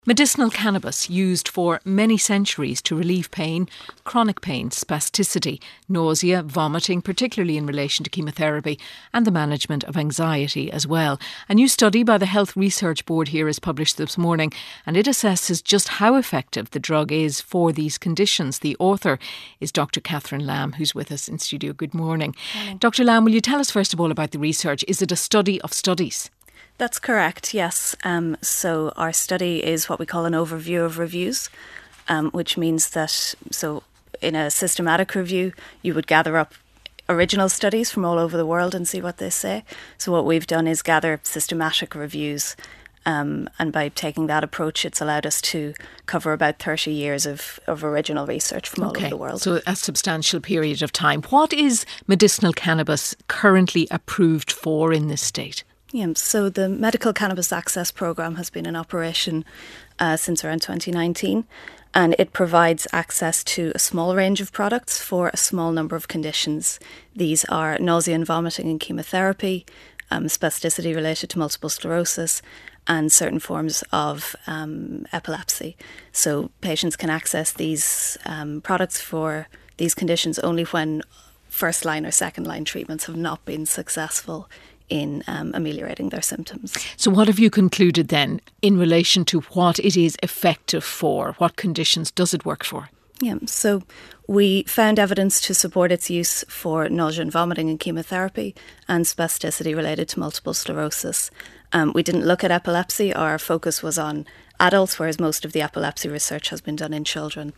Medicinal cannabis used for many centuries to relieve pain, chronic pain, spasticity, nausea, vomiting, particularly in relation to chemotherapy, and the management of anxiety as well. A new study by the Health Research Board here is published this morning, and it assesses just how effective the drug is for these conditions. The author is Dr. Catherine Lamb, who's with us in studio. Good morning. Dr. Lamb, will you tell us first of all about the research? Is it a study of studies? That's correct, yes. So our study is what we call an overview of reviews, which means that, in a systematic review, you would gather up original studies from all over the world and see what they say. So what we've done is gather systematic reviews, and by taking that approach, it's allowed us to cover about 30 years of original research from all over the world. So a substantial period of time. What is medicinal cannabis currently approved for in this state? Yeah, so the Medical Cannabis Access Programme has been in operation since around 2019, and it provides access to a small range of products for a small number of conditions. These are nausea and vomiting and chemotherapy, spasticity related to multiple sclerosis, and certain forms of epilepsy. So patients can access these products for these conditions only when first line or second line treatments have not been successful in ameliorating their symptoms. So what have you concluded then in relation to what it is effective for? What conditions does it work for? Yeah, so we found evidence to support its use for nausea and vomiting and chemotherapy and spasticity related to multiple sclerosis. We didn't look at epilepsy. Our focus was on adults, whereas most of the epilepsy research has been done in children.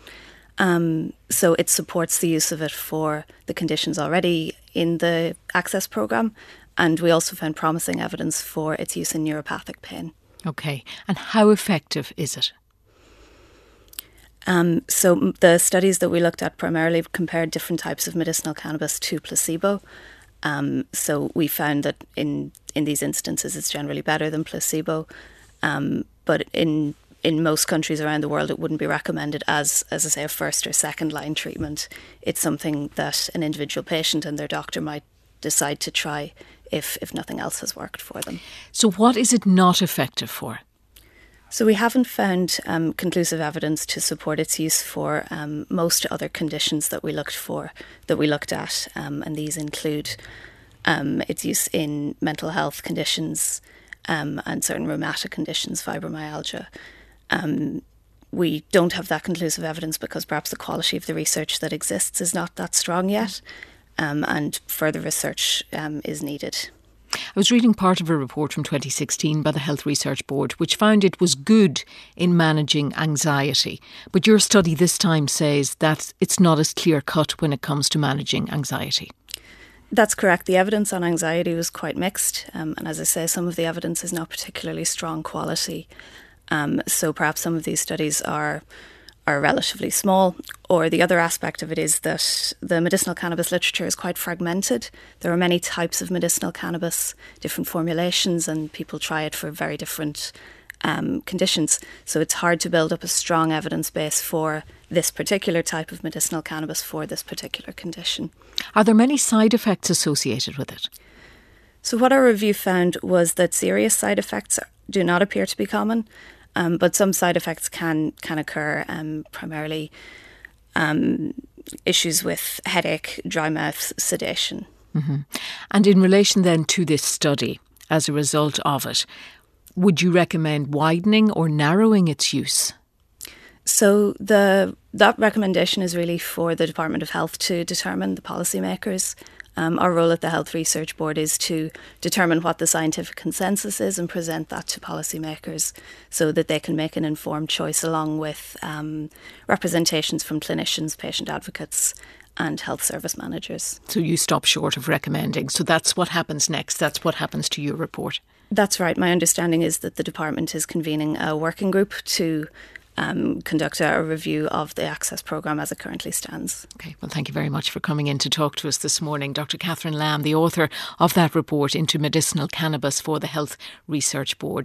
So it supports the use of it for the conditions already in the access programme. And we also found promising evidence for its use in neuropathic pain. Okay. And how effective is it? So the studies that we looked at primarily compared different types of medicinal cannabis to placebo. So we found that in these instances it's generally better than placebo. But in most countries around the world, it wouldn't be recommended as I say, a first or second line treatment. It's something that an individual patient and their doctor might decide to try if nothing else has worked for them. So what is it not effective for? So we haven't found conclusive evidence to support its use for most other conditions that we looked at, and these include its use in mental health conditions and certain rheumatic conditions, fibromyalgia. We don't have that conclusive evidence because perhaps the quality of the research that exists is not that strong yet. And further research is needed. I was reading part of a report from 2016 by the Health Research Board which found it was good in managing anxiety. But your study this time says that it's not as clear-cut when it comes to managing anxiety. That's correct. The evidence on anxiety was quite mixed. And as I say, some of the evidence is not particularly strong quality. So perhaps some of these studies are relatively small, or the other aspect of it is that the medicinal cannabis literature is quite fragmented. There are many types of medicinal cannabis, different formulations, and people try it for very different conditions. So it's hard to build up a strong evidence base for this particular type of medicinal cannabis for this particular condition. Are there many side effects associated with it? So what our review found was that serious side effects do not appear to be common. But some side effects can occur, primarily issues with headache, dry mouth, sedation. Mm-hmm. And in relation then to this study, as a result of it, would you recommend widening or narrowing its use? So that recommendation is really for the Department of Health to determine, the policymakers. Our role at the Health Research Board is to determine what the scientific consensus is and present that to policymakers so that they can make an informed choice along with representations from clinicians, patient advocates and health service managers. So you stop short of recommending. So that's what happens next. That's what happens to your report. That's right. My understanding is that the department is convening a working group to conduct a review of the access programme as it currently stands. Okay, well, thank you very much for coming in to talk to us this morning. Dr. Catherine Lamb, the author of that report into medicinal cannabis for the Health Research Board.